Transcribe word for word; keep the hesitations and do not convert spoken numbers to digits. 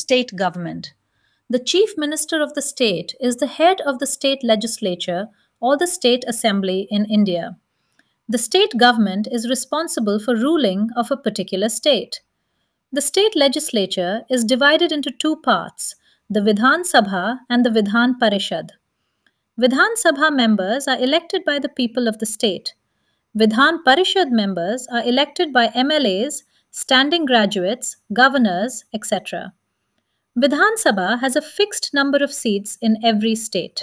state government. The chief minister of the state is the head of the state legislature or the state assembly in India. The state government is responsible for ruling of a particular state. The state legislature is divided into two parts, the Vidhan Sabha and the Vidhan Parishad. Vidhan Sabha members are elected by the people of the state. Vidhan Parishad members are elected by M L As, standing graduates, governors, et cetera. Vidhan Sabha has a fixed number of seats in every state.